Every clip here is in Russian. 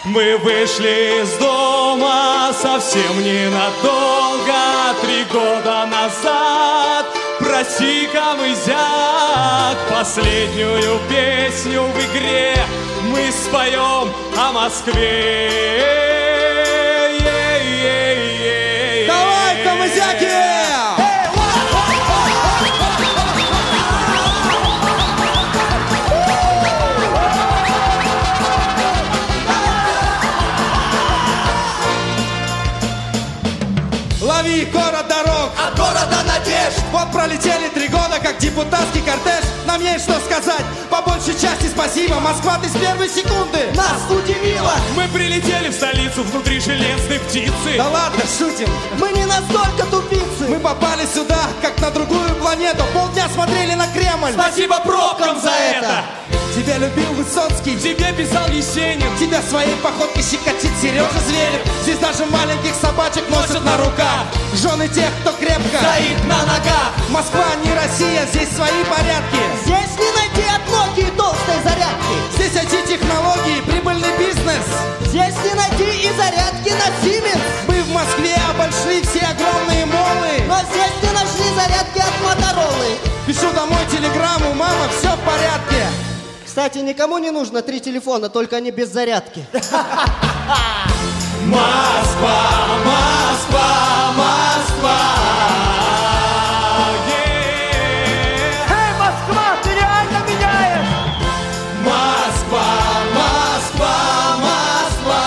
Мы вышли из дома совсем ненадолго, 3 года назад. Прости, камызяк, последнюю песню в игре мы споем о Москве. Давай, камызяки! Лови город дорог, от города надежд. Вот пролетели 3 года, как депутатский кортеж. Нам есть что сказать, по большей части спасибо. Москва, ты с первой секунды Нас удивило. Мы прилетели в столицу внутри железной птицы. Да ладно, шутим. Мы не настолько тупицы. Мы попали сюда, как на другую планету. Полдня смотрели на Кремль. Спасибо пробкам за это. Тебя любил Высоцкий, Тебе писал Есенин. тебя своей походкой щекочит Сережа Зверев. Здесь даже маленьких собачек носят на руках жены тех, кто крепко стоит на ногах. Москва не Россия, здесь свои порядки. Здесь не найти от Nokia толстой зарядки. Здесь IT-технологии, прибыльный бизнес. Здесь не найти и зарядки на Siemens. Мы в Москве обошли все огромные молы. Но здесь не нашли зарядки от Моторолы. Пишу домой телеграмму, мама, все в порядке. Кстати, никому не нужно 3 телефона, только они без зарядки. Москва, Москва, Москва. Эй, Москва, ты реально меняешь! Москва, Москва, Москва.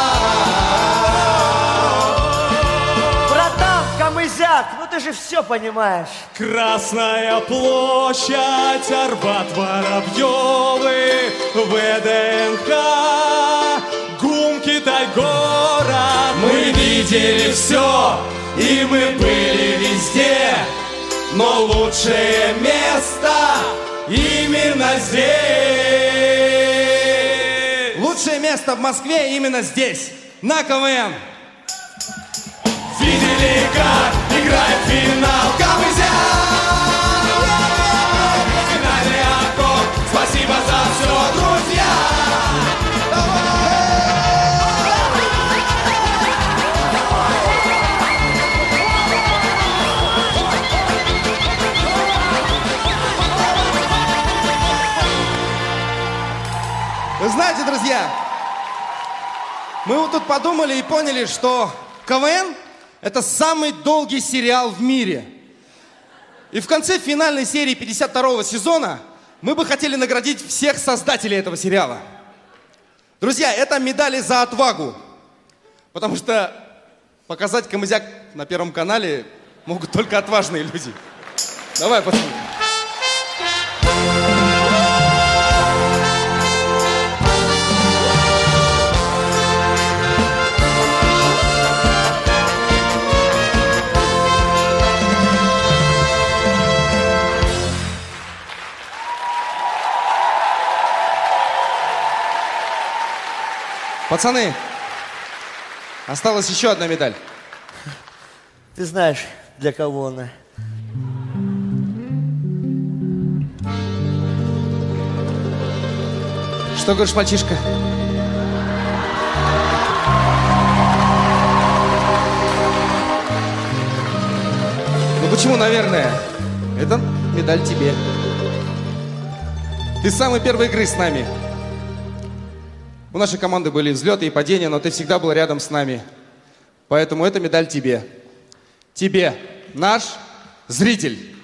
Братан, камызяк, ну ты же все понимаешь. Красная площадь, Арбат, Воробьевы, ВДНХ, ГУМ, Китай-город. Мы видели все, и мы были везде, но лучшее место именно здесь. Лучшее место в Москве именно здесь, на КВН. Видели, как играет финал камызяк. Финальный аккорд, спасибо за все, друзья. Вы знаете, друзья, мы вот тут подумали и поняли, что КВН — это самый долгий сериал в мире. И в конце финальной серии 52-го сезона мы бы хотели наградить всех создателей этого сериала. Друзья, это медали за отвагу. Потому что показать камызяк на Первом канале могут только отважные люди. Давай, пацаны. Пацаны, осталась еще одна медаль. Ты знаешь, для кого она. Что говоришь, мальчишка? Ну почему, наверное? Это медаль тебе. Ты с самой первой игры с нами. У нашей команды были взлеты и падения, но ты всегда был рядом с нами. Поэтому эта медаль тебе. Тебе, наш зритель.